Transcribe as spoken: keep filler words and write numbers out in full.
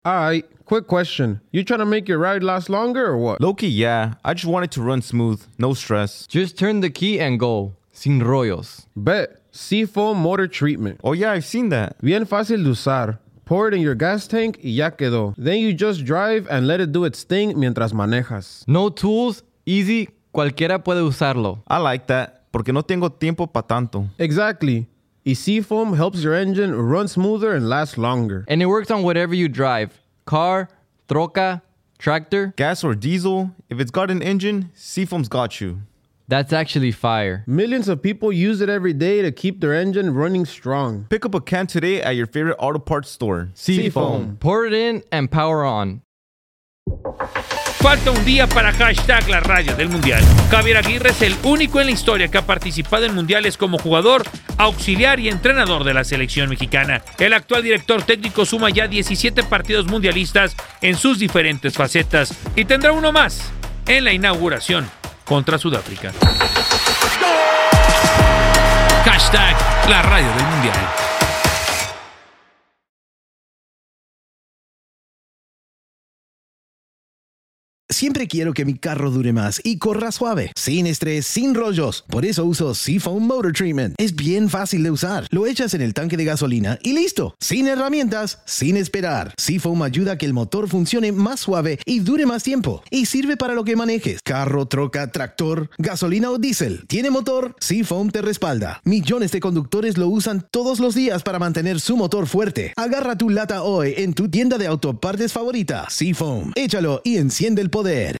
Alright, quick question. You trying to make your ride last longer or what? Low-key, yeah. I just want it to run smooth. No stress. Just turn the key and go. Sin rollos. Bet. Seafoam Motor Treatment. Oh yeah, I've seen that. Bien fácil de usar. Pour it in your gas tank y ya quedó. Then you just drive and let it do its thing mientras manejas. No tools, easy, cualquiera puede usarlo. I like that, porque no tengo tiempo pa' tanto. Exactly. Y Seafoam helps your engine run smoother and last longer. And it works on whatever you drive. Car, troca, tractor. Gas or diesel, if it's got an engine, Seafoam's got you. That's actually fire. Millions of people use it every day to keep their engine running strong. Pick up a can today at your favorite auto parts store. Seafoam. Pour it in and power on. Falta un día para hashtag la radio del Mundial. Javier Aguirre es el único en la historia que ha participado en mundiales como jugador, auxiliar y entrenador de la selección mexicana. El actual director técnico suma ya diecisiete partidos mundialistas en sus diferentes facetas y tendrá uno más en la inauguración contra Sudáfrica. Hashtag la radio del Mundial. Siempre quiero que mi carro dure más y corra suave, sin estrés, sin rollos. Por eso uso Seafoam Motor Treatment. Es bien fácil de usar. Lo echas en el tanque de gasolina y listo. Sin herramientas, sin esperar. Seafoam ayuda a que el motor funcione más suave y dure más tiempo. Y sirve para lo que manejes. Carro, troca, tractor, gasolina o diésel. ¿Tiene motor? Seafoam te respalda. Millones de conductores lo usan todos los días para mantener su motor fuerte. Agarra tu lata hoy en tu tienda de autopartes favorita. Seafoam. Échalo y enciende el poder.